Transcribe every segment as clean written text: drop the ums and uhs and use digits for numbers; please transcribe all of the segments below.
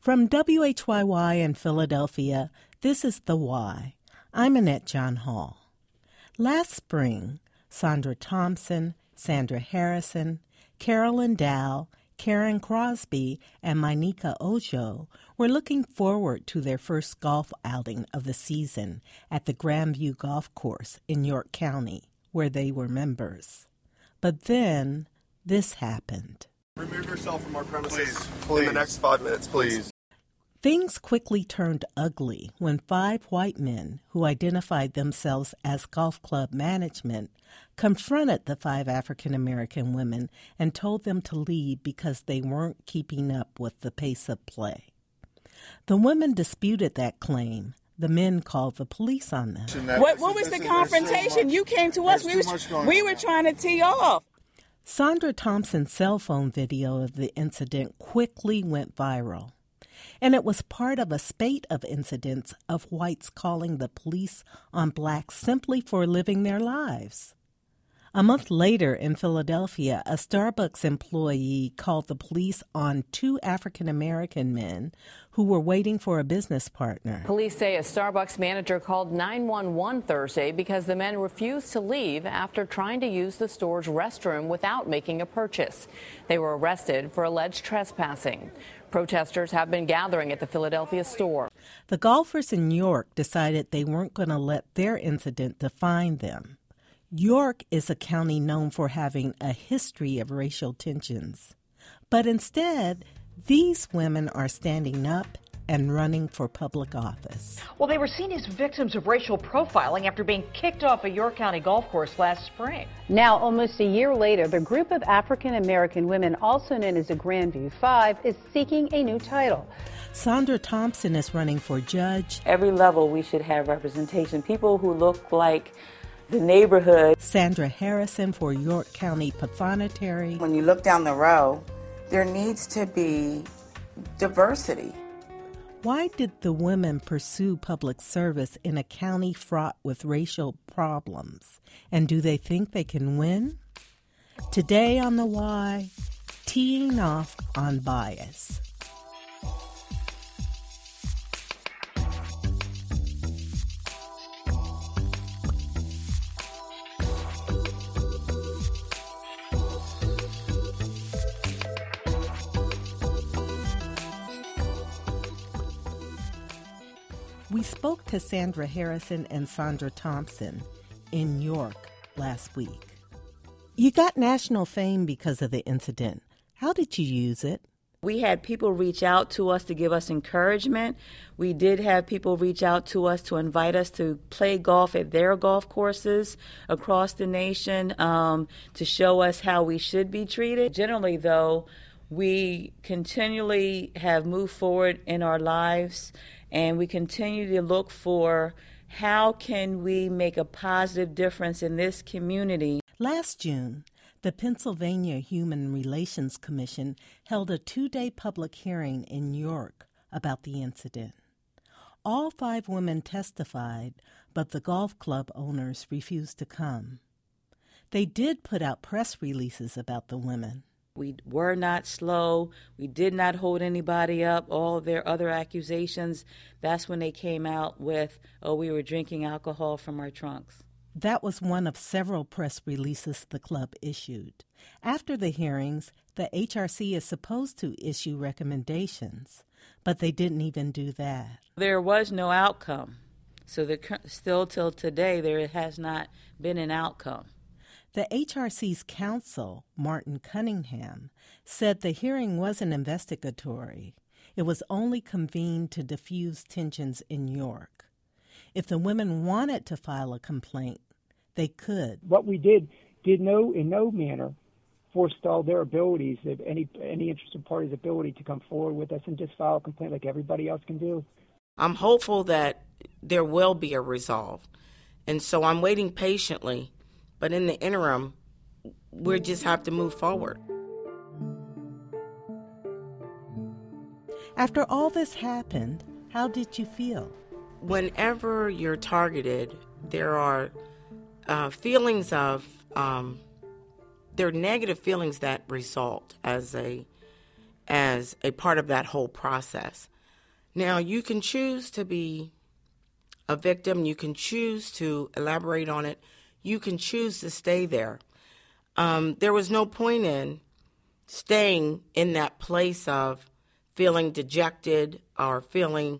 From WHYY in Philadelphia, this is The Why. I'm Annette John Hall. Last spring, Sandra Thompson, Sandra Harrison, Carolyn Dow, Karen Crosby, and Mainika Ojo were looking forward to their first golf outing of the season at the Grandview Golf Course in York County, where they were members. But then, this happened. Remove yourself from our premises in the next 5 minutes, please. Things quickly turned ugly when 5 white men who identified themselves as golf club management confronted the 5 African-American women and told them to leave because they weren't keeping up with the pace of play. The women disputed that claim. The men called the police on them. What was the confrontation? You came to us. We were trying to tee off. Sandra Thompson's cell phone video of the incident quickly went viral. And it was part of a spate of incidents of whites calling the police on blacks simply for living their lives. A month later in Philadelphia, a Starbucks employee called the police on 2 African-American men who were waiting for a business partner. Police say a Starbucks manager called 911 Thursday because the men refused to leave after trying to use the store's restroom without making a purchase. They were arrested for alleged trespassing. Protesters have been gathering at the Philadelphia store. The golfers in York decided they weren't going to let their incident define them. York is a county known for having a history of racial tensions. But instead, these women are standing up and running for public office. Well, they were seen as victims of racial profiling after being kicked off a York County golf course last spring. Now, almost a year later, the group of African-American women, also known as the Grandview Five, is seeking a new title. Sandra Thompson is running for judge. Every level we should have representation. People who look like the neighborhood. Sandra Harrison for York County Pathonetary. When you look down the row, there needs to be diversity. Why did the women pursue public service in a county fraught with racial problems? And do they think they can win? Today on The Why, teeing off on bias. We spoke to Sandra Harrison and Sandra Thompson in York last week. You got national fame because of the incident. How did you use it? We had people reach out to us to give us encouragement. We did have people reach out to us to invite us to play golf at their golf courses across the nation, to show us how we should be treated. Generally, though, we continually have moved forward in our lives, and we continue to look for how can we make a positive difference in this community. Last June, the Pennsylvania Human Relations Commission held a 2-day public hearing in York about the incident. All 5 women testified, but the golf club owners refused to come. They did put out press releases about the women. We were not slow. We did not hold anybody up. All of their other accusations, that's when they came out with, we were drinking alcohol from our trunks. That was one of several press releases the club issued. After the hearings, the HRC is supposed to issue recommendations, but they didn't even do that. There was no outcome. So still till today, there has not been an outcome. The HRC's counsel, Martin Cunningham, said the hearing wasn't investigatory. It was only convened to diffuse tensions in York. If the women wanted to file a complaint, they could. What we did in no manner forestall their abilities, any interested party's ability to come forward with us and just file a complaint like everybody else can do. I'm hopeful that there will be a resolve, and so I'm waiting patiently. But in the interim, we just have to move forward. After all this happened, how did you feel? Whenever you're targeted, there are feelings of, there are negative feelings that result as as a part of that whole process. Now, you can choose to be a victim. You can choose to elaborate on it. You can choose to stay there. There was no point in staying in that place of feeling dejected or feeling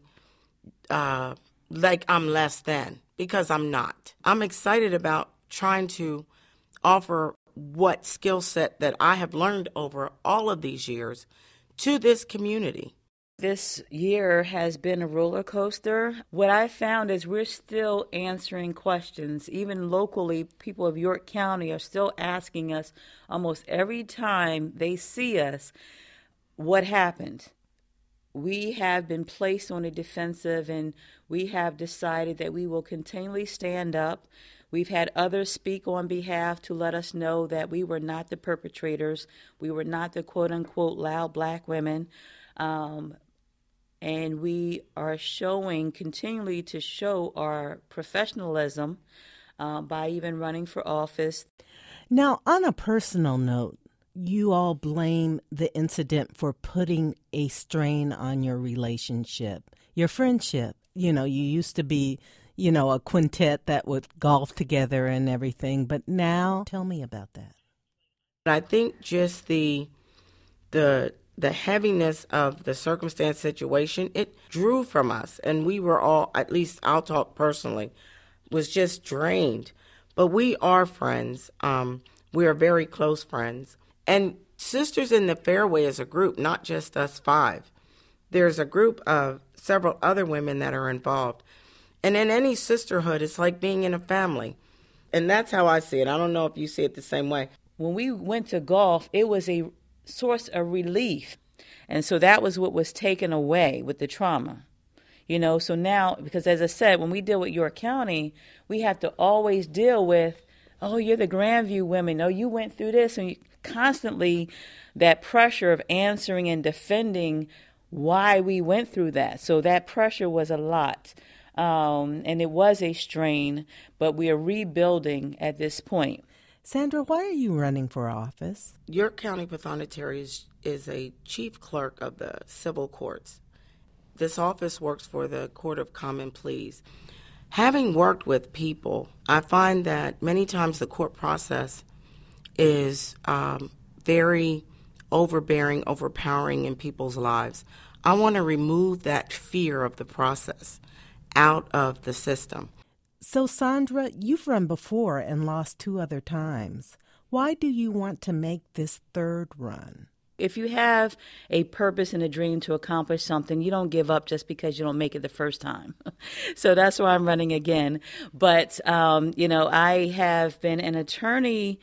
like I'm less than, because I'm not. I'm excited about trying to offer what skill set that I have learned over all of these years to this community. This year has been a roller coaster. What I found is we're still answering questions. Even locally, people of York County are still asking us almost every time they see us, what happened? We have been placed on a defensive, and we have decided that we will continually stand up. We've had others speak on behalf to let us know that we were not the perpetrators. We were not the quote-unquote loud black women. And we are continually to show our professionalism by even running for office. Now, on a personal note, you all blame the incident for putting a strain on your relationship, your friendship. You know, you used to be, a quintet that would golf together and everything, but now tell me about that. I think just the heaviness of the circumstance situation, it drew from us, and we were all, at least I'll talk personally, was just drained. But we are friends. We are very close friends. And Sisters in the Fairway is a group, not just us five. There's a group of several other women that are involved. And in any sisterhood, it's like being in a family. And that's how I see it. I don't know if you see it the same way. When we went to golf, it was a source of relief. And so that was what was taken away with the trauma. So now, because as I said, when we deal with York County, we have to always deal with, oh, you're the Grandview women. Oh, you went through this. And constantly that pressure of answering and defending why we went through that. So that pressure was a lot. And it was a strain, but we are rebuilding at this point. Sandra, why are you running for office? York County Pathonetary is a chief clerk of the civil courts. This office works for the Court of Common Pleas. Having worked with people, I find that many times the court process is very overbearing, overpowering in people's lives. I want to remove that fear of the process out of the system. So, Sandra, you've run before and lost 2 other times. Why do you want to make this third run? If you have a purpose and a dream to accomplish something, you don't give up just because you don't make it the first time. So that's why I'm running again. But, I have been an attorney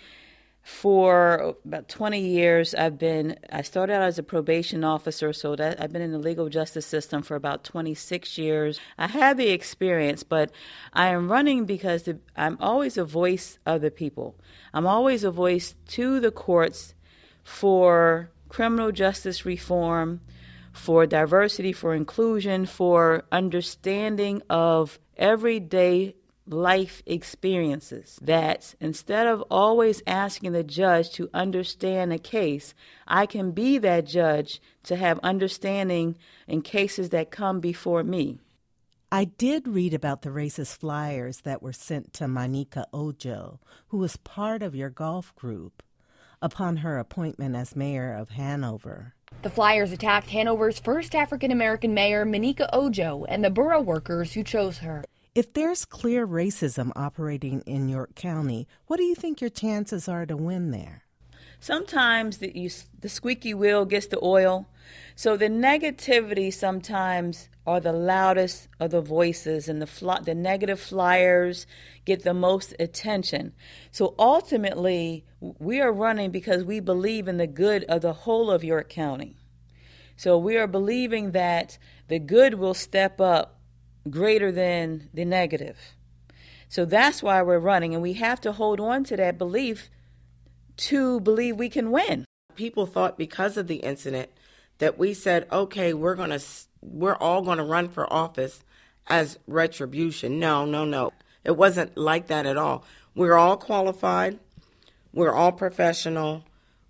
for about 20 years. I started out as a probation officer, so that I've been in the legal justice system for about 26 years. I have the experience, but I am running because I'm always a voice of the people. I'm always a voice to the courts for criminal justice reform, for diversity, for inclusion, for understanding of everyday life experiences, that instead of always asking the judge to understand a case, I can be that judge to have understanding in cases that come before me. I did read about the racist flyers that were sent to Monica Ojo, who was part of your golf group, upon her appointment as mayor of Hanover. The flyers attacked Hanover's first African-American mayor, Monica Ojo, and the borough workers who chose her. If there's clear racism operating in York County, what do you think your chances are to win there? Sometimes the squeaky wheel gets the oil. So the negativity sometimes are the loudest of the voices, and the negative flyers get the most attention. So ultimately, we are running because we believe in the good of the whole of York County. So we are believing that the good will step up greater than the negative. So that's why we're running, and we have to hold on to that belief to believe we can win. People thought because of the incident that we said, okay, we're all going to run for office as retribution. No. It wasn't like that at all. We're all qualified. We're all professional.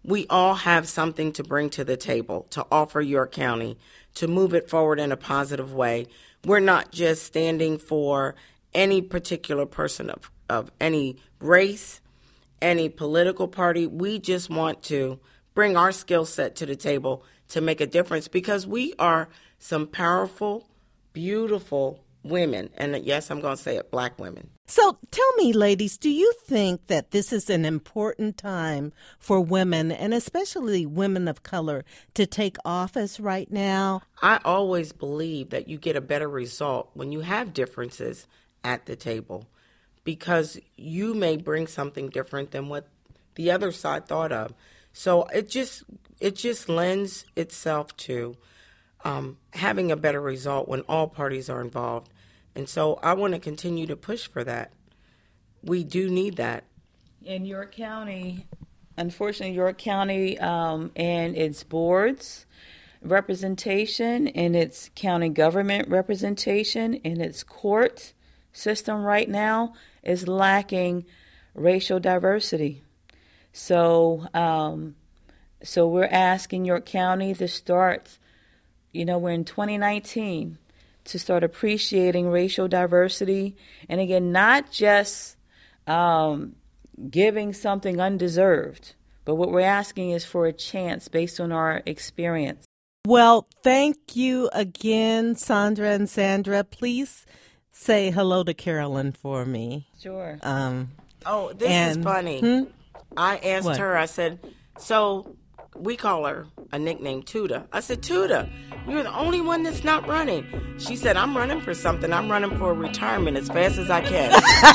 we all have something to bring to the table, to offer York County, to move it forward in a positive way. We're not just standing for any particular person of any race, any political party. We just want to bring our skill set to the table to make a difference, because we are some powerful, beautiful women. And yes, I'm going to say it, Black women. So tell me, ladies, do you think that this is an important time for women, and especially women of color, to take office right now? I always believe that you get a better result when you have differences at the table, because you may bring something different than what the other side thought of. So it just lends itself to having a better result when all parties are involved. And so I want to continue to push for that. We do need that. In York County, unfortunately, York County and its boards representation, and its county government representation, and its court system right now is lacking racial diversity. So we're asking York County to start, we're in 2019, to start appreciating racial diversity. And again, not just giving something undeserved, but what we're asking is for a chance based on our experience. Well, thank you again, Sandra and Sandra. Please say hello to Carolyn for me. Sure. This is funny. I asked her, I said, so we call her a nickname, Tuda. I said, Tuda, you're the only one that's not running. She said, I'm running for something. I'm running for retirement as fast as I can.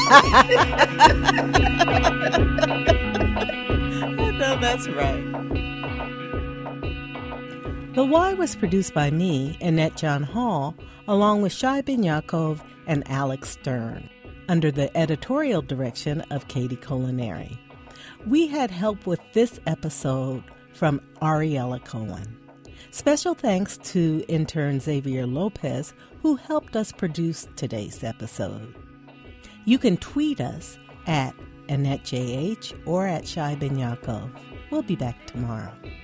No, that's right. The Why was produced by me, Annette John Hall, along with Shai Ben Yaakov and Alex Stern, under the editorial direction of Katie Culinary. We had help with this episode from Ariella Cohen. Special thanks to intern Xavier Lopez, who helped us produce today's episode. You can tweet us at AnnetteJH or at Shai Ben Yaakov. We'll be back tomorrow.